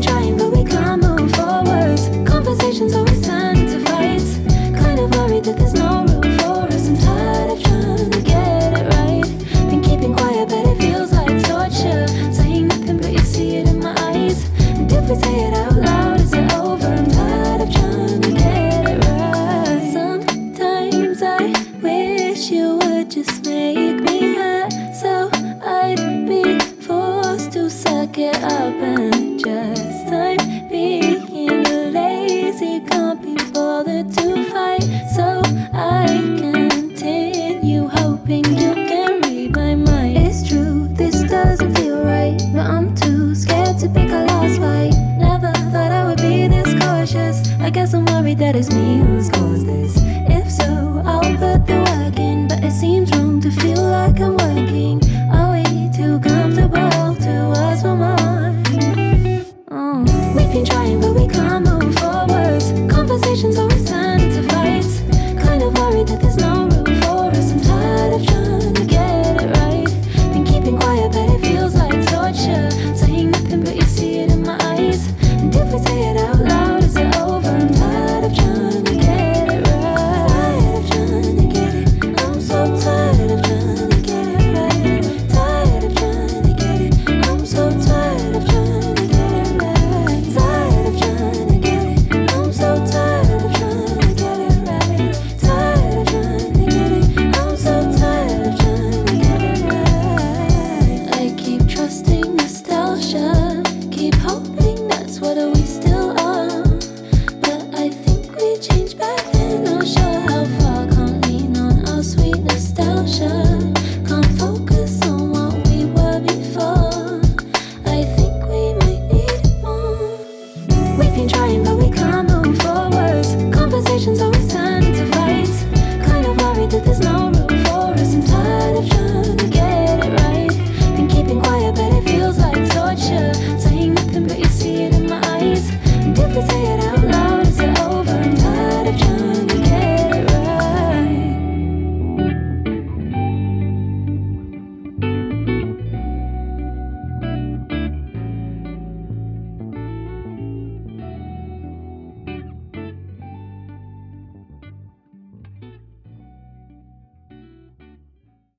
trying, but we can't move forwards. Conversations always turn into fights. Kind of worried that there's no room for us. I'm tired of trying to get it right. Been keeping quiet, but it feels like torture. Saying nothing, but you see it in my eyes. And if we say it out loud, is it over? I'm tired of trying to get it right. Sometimes I wish you would just make me hurt, so I'd be forced to suck it up and just time being lazy, can't be bothered to fight, so I continue hoping you can read my mind. It's true, this doesn't feel right, but I'm too scared to pick a last fight. Never thought I would be this cautious. I guess I'm worried that it's me who's caused this. If so, I'll put the work in, but it seems wrong to feel like I'm working. Are we too comfortable to ask for more? We've been trying, but we can't move forwards. Conversations always turn into fights. Kind of worried that there's no room for us. I'm tired of trying to get it right. Been keeping quiet, but it feels like torture. Saying nothing, but you see it in my eyes. And if we say it out loud, is it over? I'm tired of trying to get it right. Tired of trying to get it. I'm so tired of trying to get it right. Tired of trying to get it. I'm so tired of trying to get it right. Tired of trying to get it. I'm so tired of trying to get it right. Tired of trying to get it. I'm so tired of trying to get it right. I keep trusting nostalgia. Keep hoping that's what I